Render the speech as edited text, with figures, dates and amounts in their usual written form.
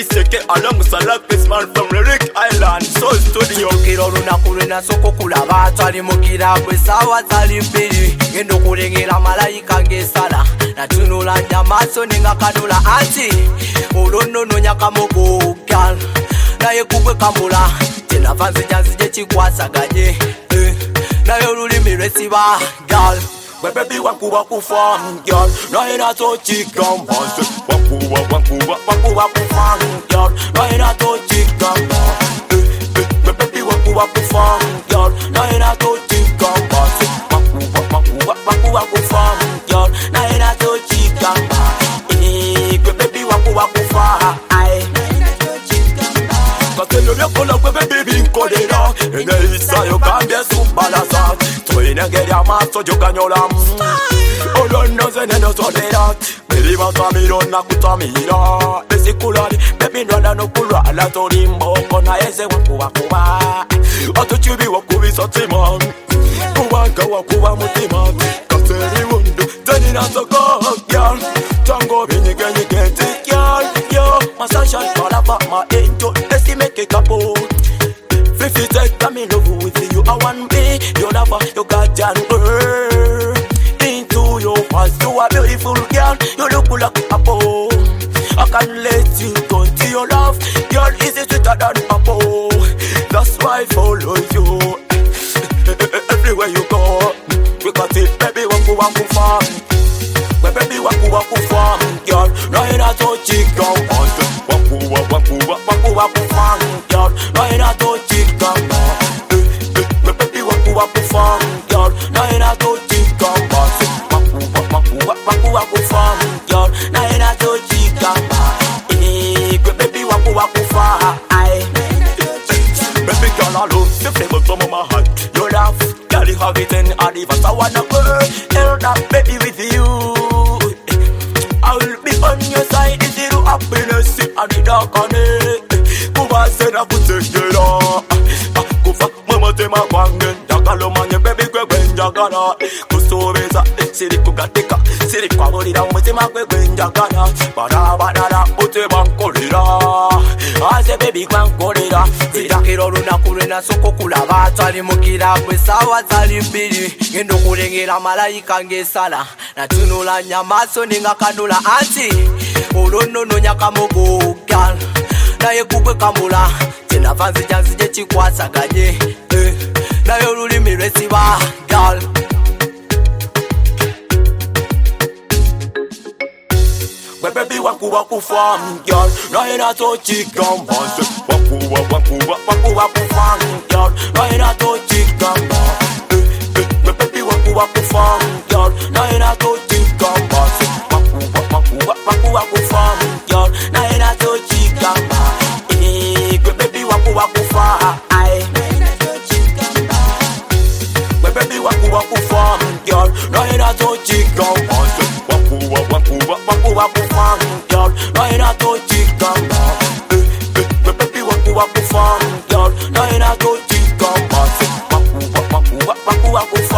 Iseke alongside like this man from Lyric Island. So studio kiro lunakulena soko kulaba twali mukira bwe sawa zali mbiri ngendo kulengera malayika ngesala natunula nyamaso ninga kanula anti olonono nyakamogo gal naye kubwe kambula tena vanze janzije chikwasaganye naye olulimi lwesiba gal baby wakuba kufam girl naye natochigamba wakuba kufam girl naye natochigamba baby wakuba kufam girl naye natochigamba wakuba kufam girl naye natochigamba baby wakuba kufam Katelo lekola baby nkodera ene isa yo kambye subalaza Twine geria maso joganyola Olono zeneno solera Baby matamiro na kutamira Besikulari baby nwana no kulala Torimbo kona eze wakuba Atochubi wakubi sotima Kuwanga wakuba mutima Kaseri mundu Teni na soko girl Tango binyige nyigeti girl Yo my sunshine forever my angel Let's make a couple If you take I'm in love with you I want me your lover your guardian girl Into your past you are beautiful girl You look like a apple I can't let you go to your love Girl is it sweeter than apple That's why I follow you Everywhere you go We got it baby waku farm Baby waku farm girl Right now to chicken waku farm girl Right now to chicken Baby waku farm girl Right now to chicken waku farm girl Right now to chicken Baby waku farm Baby girl I love the flavor from my heart You laugh, girl you have it and advance I wanna go that baby with you I will be on your side Is it happiness and the dark on it Kuba said I could take it all Kufa mama tema kwangen Dakalo manye baby kwe kwenjagana Kusubeza siri kukatika Siri kwa morida umesema kwe kwenjagana Badabadada ute bankolira Ase baby kwankolira Zitakiro lunakulena soko kulaba twali mukira bwe sawa zali mbiri ngendo kulengera malayika ngesala natunula nyamaso ninga kanula anti olonono nyakamogo gal naye kubwe kambula tena vanze janzije chikwasaganye naye olulimi lwesiba gal Baby waku farm girl Naye natochigamba waku farm girl Naye natochigamba Baby waku farm girl Naye natochigamba waku farm girl Naye natochigamba Baby waku farm Baby waku farm girl Naye natochigamba waku farm girl Naye natochigamba Baby waku farm girl Naye natochigamba waku